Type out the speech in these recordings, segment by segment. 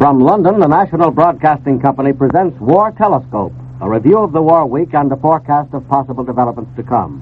From London, the National Broadcasting Company presents War Telescope, a review of the war week and a forecast of possible developments to come.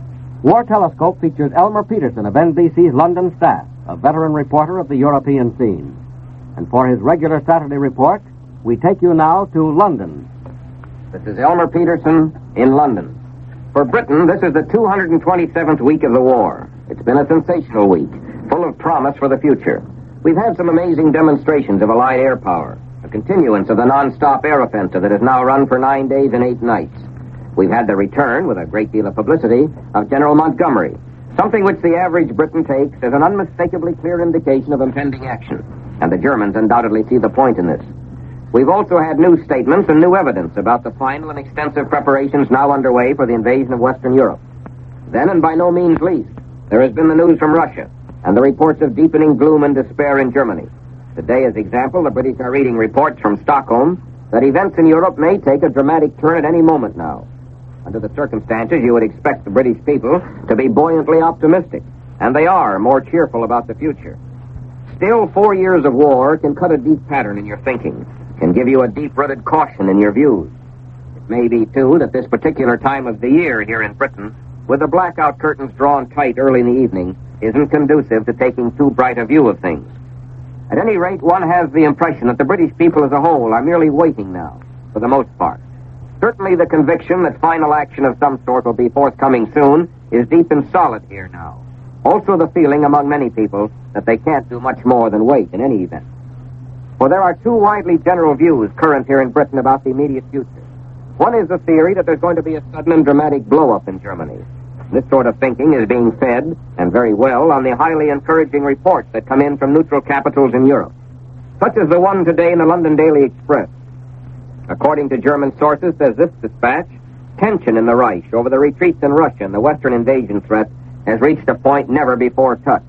War Telescope features Elmer Peterson of NBC's London staff, a veteran reporter of the European scene. And for his regular Saturday report, we take you now to London. This is Elmer Peterson in London. For Britain, this is the 227th week of the war. It's been a sensational week, full of promise for the future. We've had some amazing demonstrations of Allied air power, a continuance of the non-stop air offensive that has now run for 9 days and 8 nights. We've had the return, with a great deal of publicity, of General Montgomery, something which the average Briton takes as an unmistakably clear indication of impending action. And the Germans undoubtedly see the point in this. We've also had new statements and new evidence about the final and extensive preparations now underway for the invasion of Western Europe. Then, and by no means least, there has been the news from Russia and the reports of deepening gloom and despair in Germany. Today, as example, the British are reading reports from Stockholm that events in Europe may take a dramatic turn at any moment now. Under the circumstances, you would expect the British people to be buoyantly optimistic, and they are more cheerful about the future. Still, 4 years of war can cut a deep pattern in your thinking, can give you a deep-rooted caution in your views. It may be, too, that this particular time of the year here in Britain, with the blackout curtains drawn tight early in the evening, isn't conducive to taking too bright a view of things. At any rate, one has the impression that the British people as a whole are merely waiting now, for the most part. Certainly the conviction that final action of some sort will be forthcoming soon is deep and solid here now. Also the feeling among many people that they can't do much more than wait in any event. For there are two widely general views current here in Britain about the immediate future. One is the theory that there's going to be a sudden and dramatic blow-up in Germany. This sort of thinking is being fed, and very well, on the highly encouraging reports that come in from neutral capitals in Europe, such as the one today in the London Daily Express. According to German sources, says this dispatch, tension in the Reich over the retreats in Russia and the Western invasion threat has reached a point never before touched.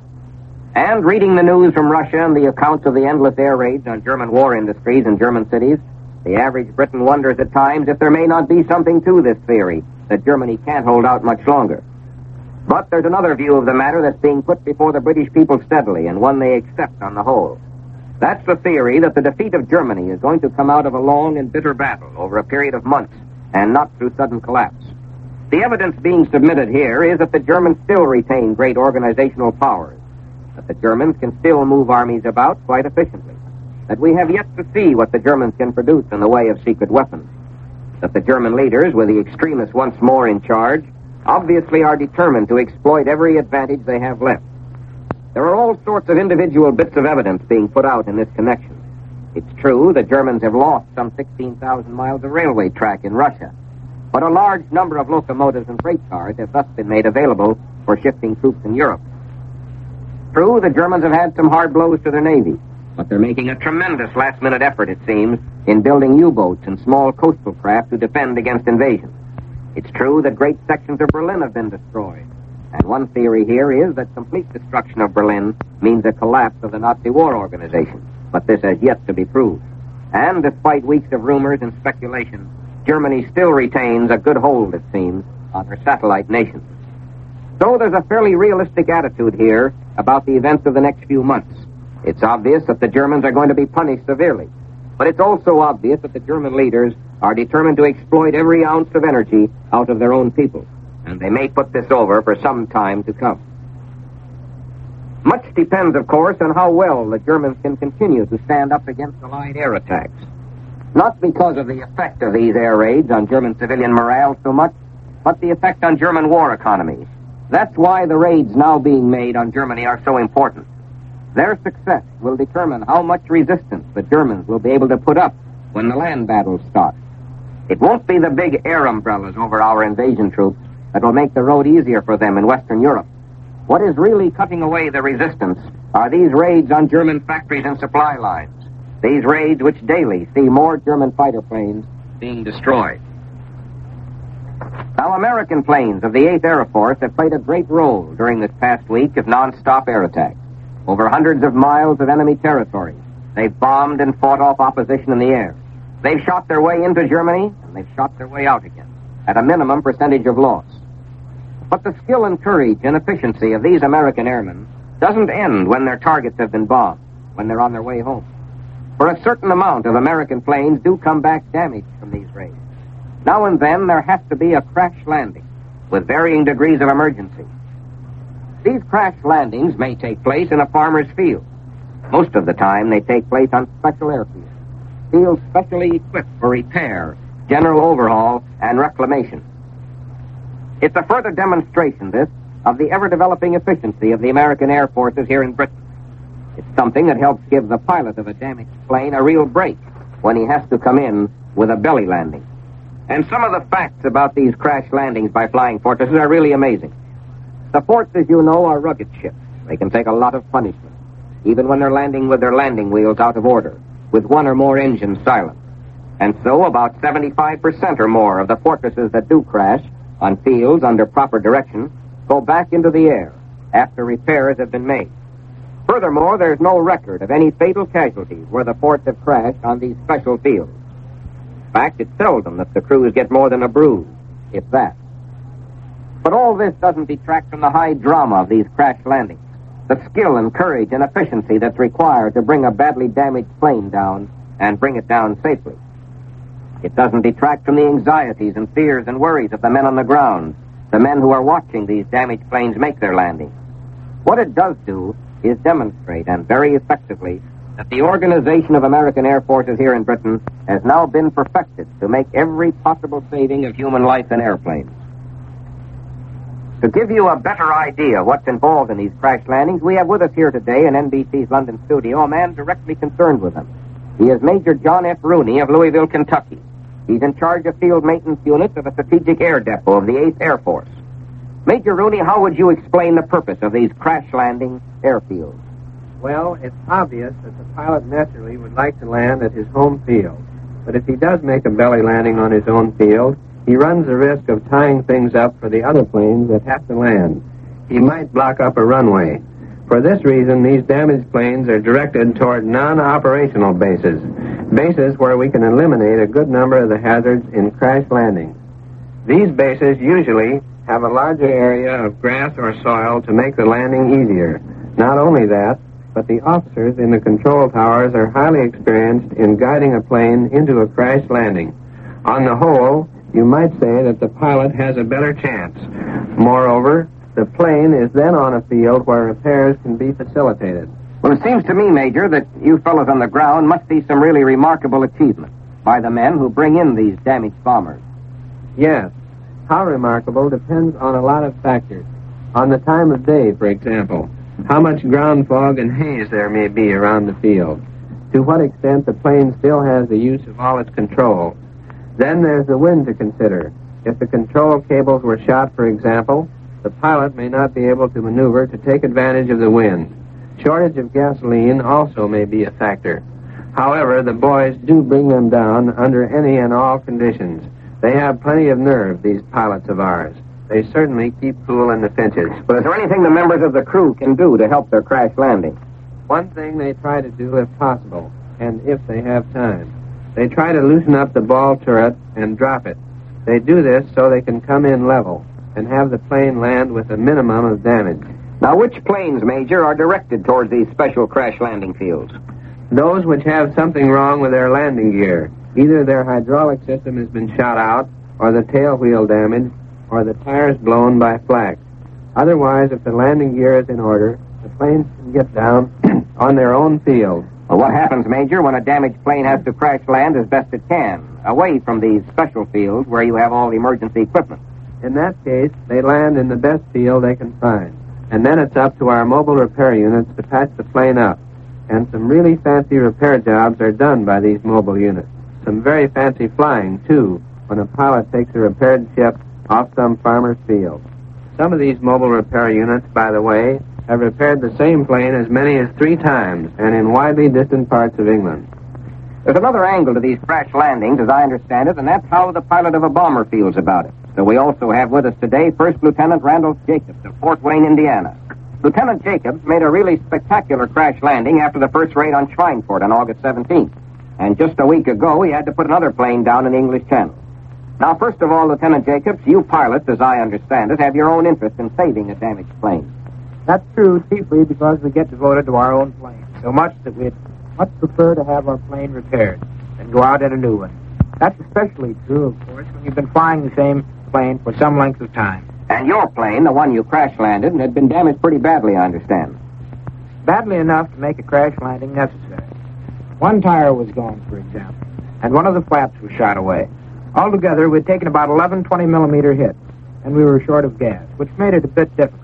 And reading the news from Russia and the accounts of the endless air raids on German war industries in German cities, the average Briton wonders at times if there may not be something to this theory, that Germany can't hold out much longer. But there's another view of the matter that's being put before the British people steadily, and one they accept on the whole. That's the theory that the defeat of Germany is going to come out of a long and bitter battle over a period of months, and not through sudden collapse. The evidence being submitted here is that the Germans still retain great organizational powers, that the Germans can still move armies about quite efficiently, that we have yet to see what the Germans can produce in the way of secret weapons, that the German leaders, with the extremists once more in charge, obviously are determined to exploit every advantage they have left. There are all sorts of individual bits of evidence being put out in this connection. It's true the Germans have lost some 16,000 miles of railway track in Russia, but a large number of locomotives and freight cars have thus been made available for shifting troops in Europe. True, the Germans have had some hard blows to their navy, but they're making a tremendous last-minute effort, it seems, in building U-boats and small coastal craft to defend against invasion. It's true that great sections of Berlin have been destroyed. And one theory here is that complete destruction of Berlin means a collapse of the Nazi war organization. But this has yet to be proved. And despite weeks of rumors and speculation, Germany still retains a good hold, it seems, on her satellite nations. So there's a fairly realistic attitude here about the events of the next few months. It's obvious that the Germans are going to be punished severely. But it's also obvious that the German leaders are determined to exploit every ounce of energy out of their own people. And they may put this over for some time to come. Much depends, of course, on how well the Germans can continue to stand up against Allied air attacks. Not because of the effect of these air raids on German civilian morale so much, but the effect on German war economies. That's why the raids now being made on Germany are so important. Their success will determine how much resistance the Germans will be able to put up when the land battles start. It won't be the big air umbrellas over our invasion troops that will make the road easier for them in Western Europe. What is really cutting away the resistance are these raids on German factories and supply lines. These raids which daily see more German fighter planes being destroyed. Now, American planes of the 8th Air Force have played a great role during this past week of non-stop air attacks. Over hundreds of miles of enemy territory, they've bombed and fought off opposition in the air. They've shot their way into Germany, and they've shot their way out again, at a minimum percentage of loss. But the skill and courage and efficiency of these American airmen doesn't end when their targets have been bombed, when they're on their way home. For a certain amount of American planes do come back damaged from these raids. Now and then there has to be a crash landing with varying degrees of emergency. These crash landings may take place in a farmer's field. Most of the time they take place on special airfields, fields specially equipped for repair, general overhaul, and reclamation. It's a further demonstration, this, of the ever-developing efficiency of the American Air Forces here in Britain. It's something that helps give the pilot of a damaged plane a real break when he has to come in with a belly landing. And some of the facts about these crash landings by flying fortresses are really amazing. The forts, as you know, are rugged ships. They can take a lot of punishment, even when they're landing with their landing wheels out of order, with one or more engines silent. And so about 75% or more of the fortresses that do crash on fields under proper direction go back into the air after repairs have been made. Furthermore, there's no record of any fatal casualties where the forts have crashed on these special fields. In fact, it's seldom that the crews get more than a bruise, if that. But all this doesn't detract from the high drama of these crash landings, the skill and courage and efficiency that's required to bring a badly damaged plane down and bring it down safely. It doesn't detract from the anxieties and fears and worries of the men on the ground, the men who are watching these damaged planes make their landings. What it does do is demonstrate, and very effectively, that the organization of American Air Forces here in Britain has now been perfected to make every possible saving of human life in airplanes. To give you a better idea of what's involved in these crash landings, we have with us here today in NBC's London studio a man directly concerned with them. He is Major John F. Rooney of Louisville, Kentucky. He's in charge of field maintenance units of a strategic air depot of the 8th Air Force. Major Rooney, how would you explain the purpose of these crash landing airfields? Well, it's obvious that the pilot naturally would like to land at his home field. But if he does make a belly landing on his own field, he runs the risk of tying things up for the other planes that have to land. He might block up a runway. For this reason, these damaged planes are directed toward non-operational bases, bases where we can eliminate a good number of the hazards in crash landings. These bases usually have a larger area of grass or soil to make the landing easier. Not only that, but the officers in the control towers are highly experienced in guiding a plane into a crash landing. On the whole, you might say that the pilot has a better chance. Moreover, the plane is then on a field where repairs can be facilitated. Well, it seems to me, Major, that you fellows on the ground must see some really remarkable achievements by the men who bring in these damaged bombers. Yes. How remarkable depends on a lot of factors. On the time of day, for example. How much ground fog and haze there may be around the field. To what extent the plane still has the use of all its control. Then there's the wind to consider. If the control cables were shot, for example, the pilot may not be able to maneuver to take advantage of the wind. Shortage of gasoline also may be a factor. However, the boys do bring them down under any and all conditions. They have plenty of nerve, these pilots of ours. They certainly keep cool in the pinches. But is there anything the members of the crew can do to help their crash landing? One thing they try to do if possible, and if they have time. They try to loosen up the ball turret and drop it. They do this so they can come in level and have the plane land with a minimum of damage. Now, which planes, Major, are directed towards these special crash landing fields? Those which have something wrong with their landing gear. Either their hydraulic system has been shot out, or the tail wheel damaged, or the tires blown by flak. Otherwise, if the landing gear is in order, the planes can get down on their own field. Well, what happens, Major, when a damaged plane has to crash land as best it can, away from these special fields where you have all the emergency equipment? In that case, they land in the best field they can find. And then it's up to our mobile repair units to patch the plane up. And some really fancy repair jobs are done by these mobile units. Some very fancy flying, too, when a pilot takes a repaired ship off some farmer's field. Some of these mobile repair units, by the way, have repaired the same plane as many as 3 times, and in widely distant parts of England. There's another angle to these crash landings, as I understand it, and that's how the pilot of a bomber feels about it. So we also have with us today First Lieutenant Randolph Jacobs of Fort Wayne, Indiana. Lieutenant Jacobs made a really spectacular crash landing after the first raid on Schweinfurt on August 17th. And just a week ago, he had to put another plane down in the English Channel. Now, first of all, Lieutenant Jacobs, you pilots, as I understand it, have your own interest in saving a damaged plane. That's true, chiefly because we get devoted to our own plane so much that we'd much prefer to have our plane repaired than go out in a new one. That's especially true, of course, when you've been flying the same plane for some length of time. And your plane, the one you crash-landed, had been damaged pretty badly, I understand. Badly enough to make a crash landing necessary. One tire was gone, for example, and one of the flaps was shot away. Altogether, we'd taken about 11 20-millimeter hits, and we were short of gas, which made it a bit difficult.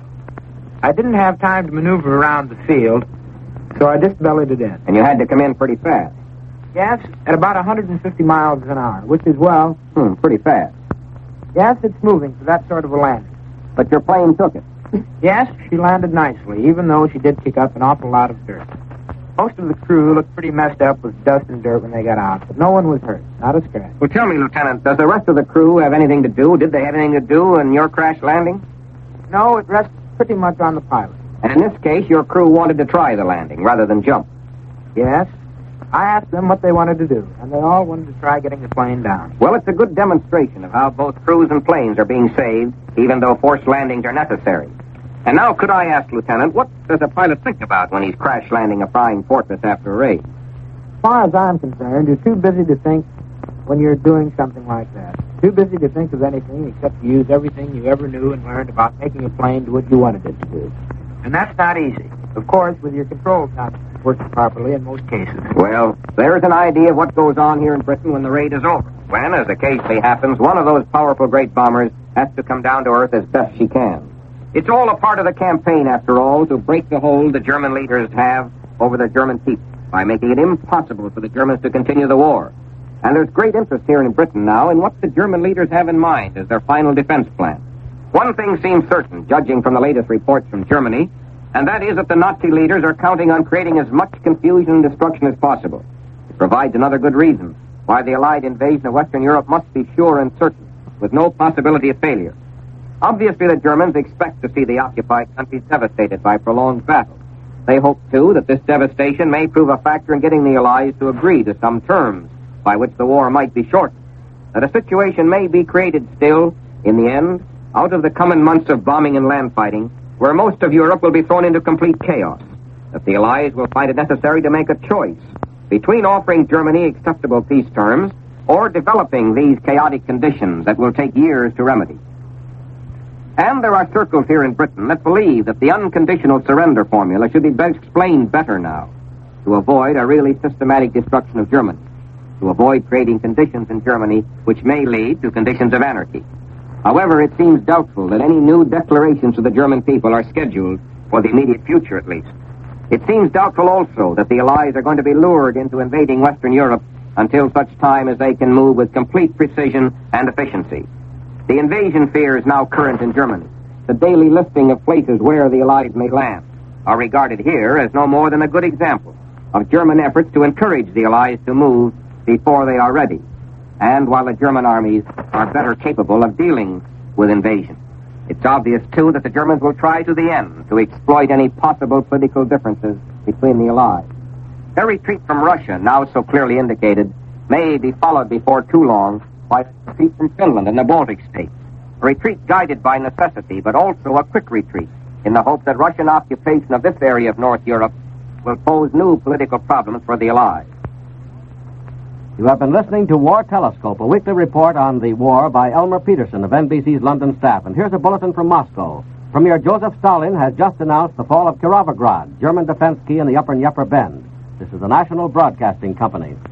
I didn't have time to maneuver around the field, so I just bellied it in. And you had to come in pretty fast. Yes, at about 150 miles an hour, which is, well... Pretty fast. Yes, it's moving for that sort of a landing. But your plane took it. Yes, she landed nicely, even though she did kick up an awful lot of dirt. Most of the crew looked pretty messed up with dust and dirt when they got out, but no one was hurt, not a scratch. Well, tell me, Lieutenant, does the rest of the crew have anything to do? Did they have anything to do in your crash landing? No, it rests pretty much on the pilot. And in this case, your crew wanted to try the landing rather than jump. Yes. I asked them what they wanted to do, and they all wanted to try getting the plane down. Well, it's a good demonstration of how both crews and planes are being saved, even though forced landings are necessary. And now, could I ask, Lieutenant, what does a pilot think about when he's crash landing a flying fortress after a race? As far as I'm concerned, you're too busy to think when you're doing something like that. Too busy to think of anything except to use everything you ever knew and learned about making a plane do what you wanted it to do. And that's not easy. Of course, with your controls not working properly in most cases. Well, there's an idea of what goes on here in Britain when the raid is over. When, as occasionally happens, one of those powerful great bombers has to come down to earth as best she can. It's all a part of the campaign, after all, to break the hold the German leaders have over the German people by making it impossible for the Germans to continue the war. And there's great interest here in Britain now in what the German leaders have in mind as their final defense plan. One thing seems certain, judging from the latest reports from Germany, and that is that the Nazi leaders are counting on creating as much confusion and destruction as possible. It provides another good reason why the Allied invasion of Western Europe must be sure and certain, with no possibility of failure. Obviously, the Germans expect to see the occupied countries devastated by prolonged battle. They hope, too, that this devastation may prove a factor in getting the Allies to agree to some terms by which the war might be shortened. That a situation may be created still, in the end, out of the coming months of bombing and land fighting, where most of Europe will be thrown into complete chaos. That the Allies will find it necessary to make a choice between offering Germany acceptable peace terms or developing these chaotic conditions that will take years to remedy. And there are circles here in Britain that believe that the unconditional surrender formula should be explained better now to avoid a really systematic destruction of Germany, to avoid creating conditions in Germany which may lead to conditions of anarchy. However, it seems doubtful that any new declarations to the German people are scheduled for the immediate future, at least. It seems doubtful also that the Allies are going to be lured into invading Western Europe until such time as they can move with complete precision and efficiency. The invasion fears now current in Germany, the daily listing of places where the Allies may land, are regarded here as no more than a good example of German efforts to encourage the Allies to move before they are ready, and while the German armies are better capable of dealing with invasion. It's obvious, too, that the Germans will try to the end to exploit any possible political differences between the Allies. Their retreat from Russia, now so clearly indicated, may be followed before too long by a retreat from Finland and the Baltic states. A retreat guided by necessity, but also a quick retreat, in the hope that Russian occupation of this area of North Europe will pose new political problems for the Allies. You have been listening to War Telescope, a weekly report on the war by Elmer Peterson of NBC's London staff. And here's a bulletin from Moscow. Premier Joseph Stalin has just announced the fall of Kirovograd, German defense key in the upper Dnieper Bend. This is the National Broadcasting Company.